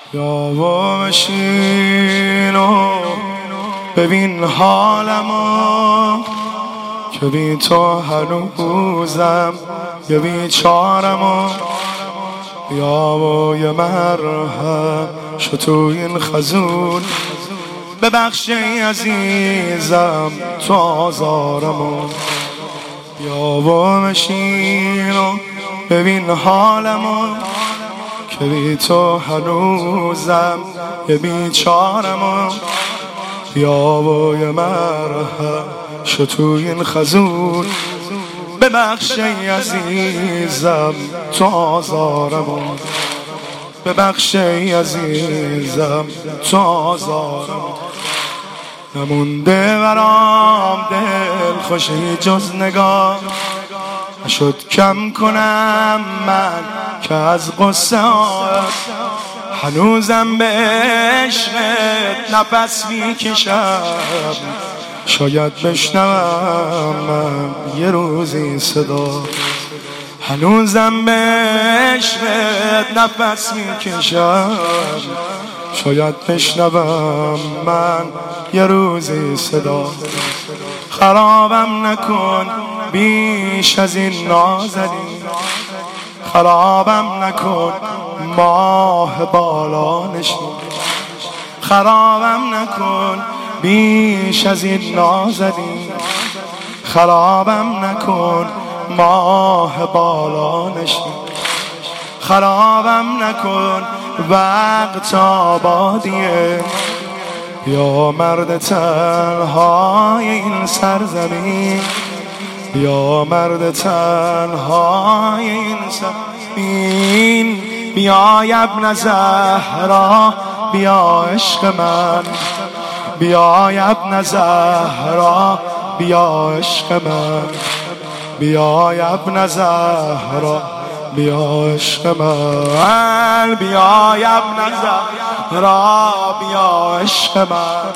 یا بشین و ببین حالمو که بی تو هنوزم یه بیچارمو. یا یه مرهم شو تو این خزون ببخش ای عزیزم تو آزارمو. یا بشین و ببین حالمو که بی تو هنوزم یه بیچارمو. یا یه مرهم شو تو این خزون ببخش ای عزیزم تو آزارمو. ببخش ای عزیزم تو آزارمو. نمونده برام دل خوشی جز نگاه نشد کم کنم من که از غصه هنوزم به عشقت نفس میکشم. شاید بشنوم من یه روزی صدا هنوزم به عشقت نفس میکشم. شاید بشنوم من یه روزی صدا. خرابم نکن بیش از این نازنین، خرابم نکن ماه بالا نشین. خرابم نکن بیش از این نازنین، خرابم نکن ماه بالا نشین. خرابم نکن وقت آبادیه یا مرد تنهای این سرزمین، یا مرد تنهای این زمین. بیا ابن زهرا بیا عشق من، بیا ابن زهرا بیا عشق من، بیا ابن زهرا بیا عشق من، بیا ابن زهرا بیا عشق من.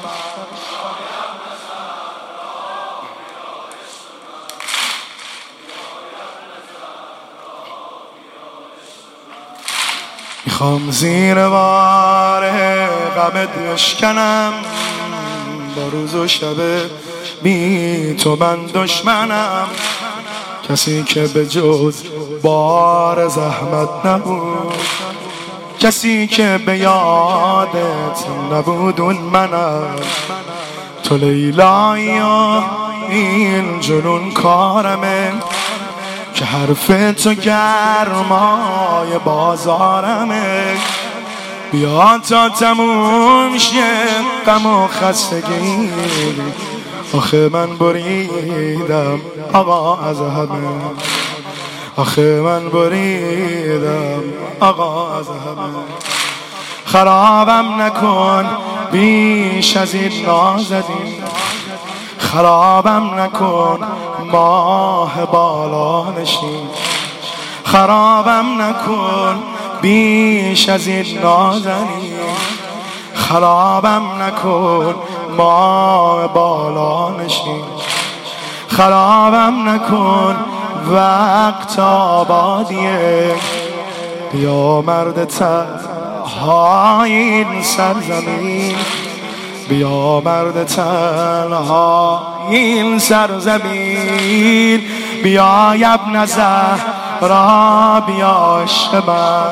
میخوام زیر بار غمت بشکنم، با روز و شب بی تو من دشمنم. کسی که به جز بار زحمت نبود، کسی که به یادت نبود اون منم. تو لیلایی و این جنون کارمه که حرف تو گرمای بازارمه. بیا تا تموم شه غم و خستگی، آخه من بریدم آقا از همه، آخه من بریدم آقا از همه. خرابم نکن بیش از این نازنین، خرابم نکن ماه بالا نشین. خرابم نکن بیش از این نازنین، خرابم نکن ماه بالا نشین. خرابم نکن وقت آبادیه یا مرد تنهای این سرزمین، بیا مرد تنها این سرزمین. بیا ابن زهرا بیا عشق من،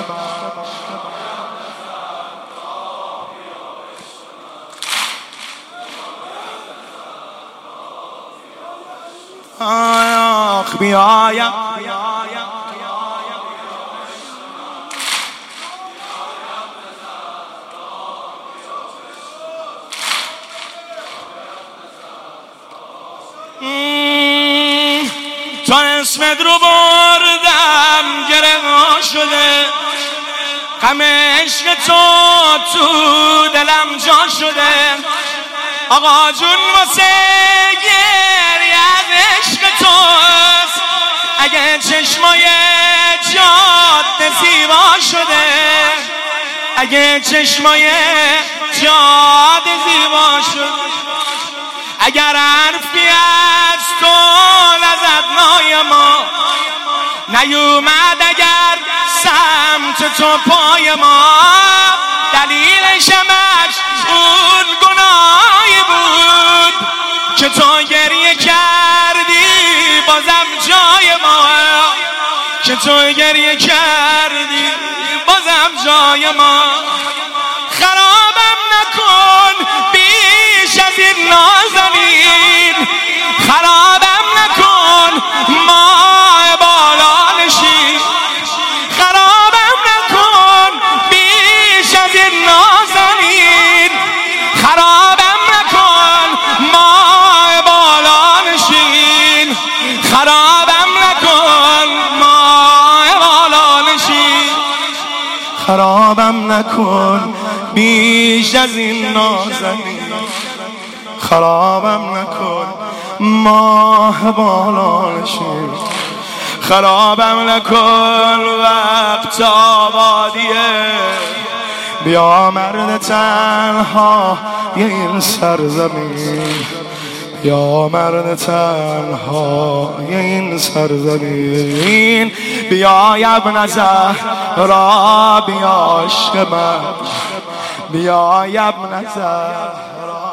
آخ بیا تا اسمت رو بردم گره شده، غم عشق تو دلم جا شده. آقا جون واسه گریه عشق توست، اگه چشمای جاده زیبا شده، اگه چشمای جاده زیبا شده. اگر حرفی از تو لذت نای ما نیومد، اگر سمت تو پای ما، دلیل شمش اون گناهی بود که تو گریه کردی بازم جای ما، که تو گریه کردی بازم جای ما. خرابم نکن بیش از این نازنین، خرابم نکن ماه بالا نشین، خرابم نکن بیش از این نازنین، خرابم نکن ماه بالا نشین، خرابم نکن ماه بالا نشین، خرابم نکن بیش از این نازنین، خرابم نکن ماه بالا نشین، خرابم نکن وقت آبادیه، بیا مرد تنها یه این سرزمین، بیا مرد تنها یه این سرزمین، بیا ابن زهرا بیا عشق من، بیا ابن زهرا.